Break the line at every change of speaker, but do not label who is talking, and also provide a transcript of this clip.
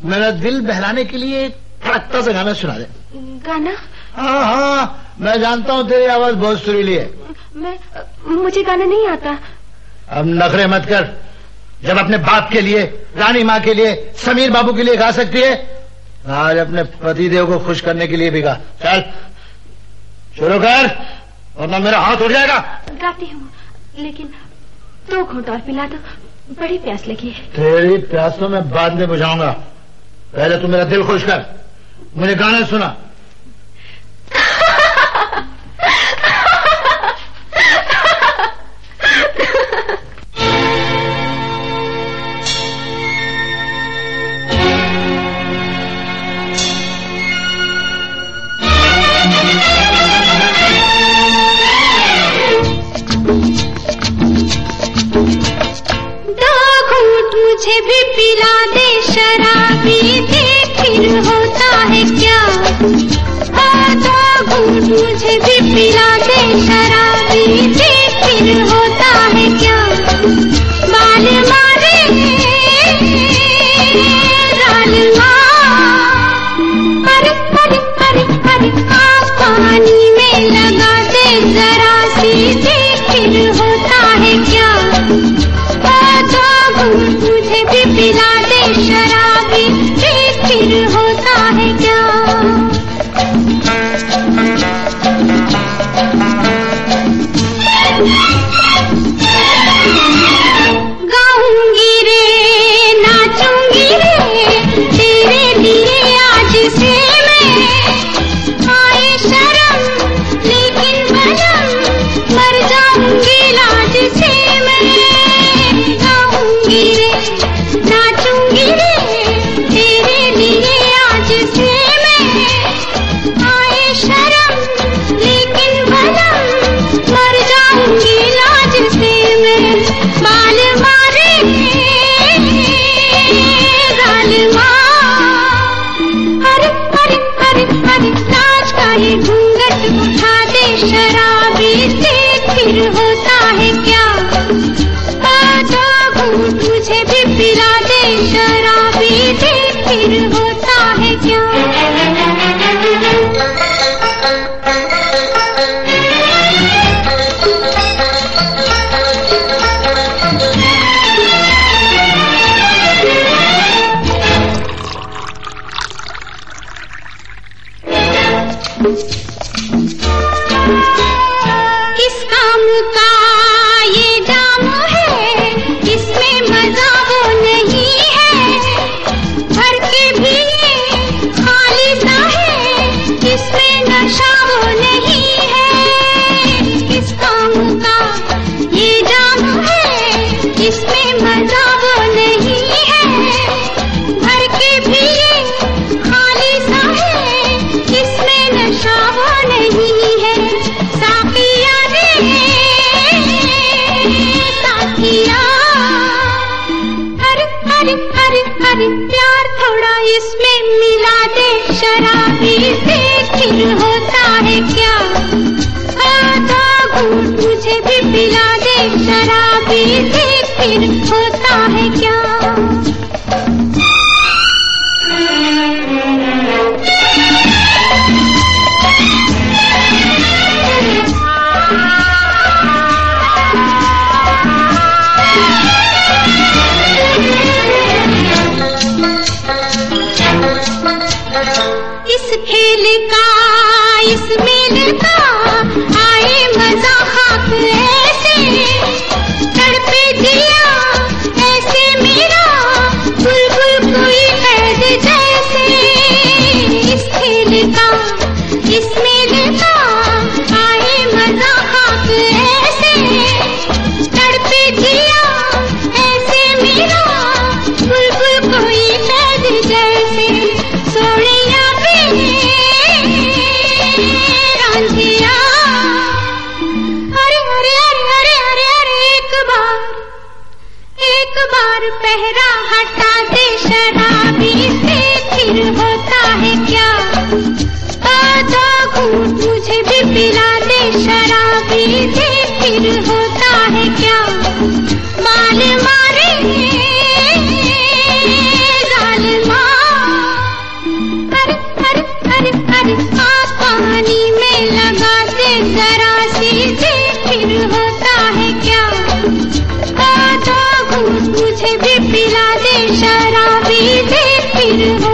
मेरा दिल बहलाने के लिए एक अच्छा सा गाना सुना दे।
गाना?
हाँ हाँ, मैं जानता हूँ तेरी आवाज बहुत सुरीली है।
मुझे गाना नहीं आता।
अब नखरे मत कर। जब अपने बाप के लिए, रानी माँ के लिए, समीर बाबू के लिए गा सकती है, आज अपने पतिदेव को खुश करने के लिए भी गा। चल शुरू कर, वरना मेरा हाथ उठ जाएगा।
गाती हूँ, लेकिन 2 घूंट और पिला दो, बड़ी प्यास लगी है।
तेरी प्यास तो मैं बाद में बुझाऊंगा, पहले तू मेरा दिल खुश कर, मुझे गाना सुना।
मुझे भी पिला दे शराबी, देख फिर होता है क्या। 2 घूंट मुझे भी पिला दे शराबी, देख फिर होता है क्या। बाल मारे जालिमा, अरे अरे अरे अरे आप पानी में लगा दे जरा सी, देख फिर होता है क्या। 2 घूंट मुझे भी पिला दे शराबी, देख फिर होता है क्या। गाऊंगी रे, नाचूंगी रे, तेरे लिए आज से मैं। आए शर्म लेकिन बलम, मर जाऊंगी लाज से मैं। गाऊंगी रे, नाचूंगी रे, तेरे लिए आज से मैं। आए शर्म लेकिन बलम, मर जाऊंगी लाज से मैं। बाल मारे जालिमा, अरे अरे अरे अरे लाज का ये घूंघट उठा दे शराबी, देख फिर होता है क्या। 2 घूंट मुझे भी पिला दे शराबी, देख फिर होता है क्या। किस काम का ये जाम है, इसमें मजा वो नहीं है। भर के भी ये खाली सा है, इसमें नशा वो नहीं है। किस काम का ये जाम है, इसमें मजा वो नहीं है। भर के भी ये खाली सा है, इसमें नशा वो नहीं है। साकिया रे साकिया, अरे अरे अरे अरे प्यार थोड़ा इसमें मिला दे शराबी, देख फिर होता है क्या। 2 घूंट मुझे भी पिला दे शराबी, देख फिर होता है क्या। इस खेल का, इस मेल का आए मजा खाक ऐसे। तड़पे दिया ऐसे मेरा बुलबुल कोई कैद जैसे। इस खेल का, इस मेल का आए मजा खाक ऐसे। तड़पे दिया ऐसे मेरा बुलबुल कोई कैद जैसे। सोनिया रांधिया, अरे अरे अरे अरे अरे अरे एक बार पहरा हटा दे शराबी, देख फिर होता है क्या। 2 घूंट मुझे भी पिला दे शराबी, देख फिर होता है क्या। बाल मारे जालिमा, दे शराबी दे फिर हो।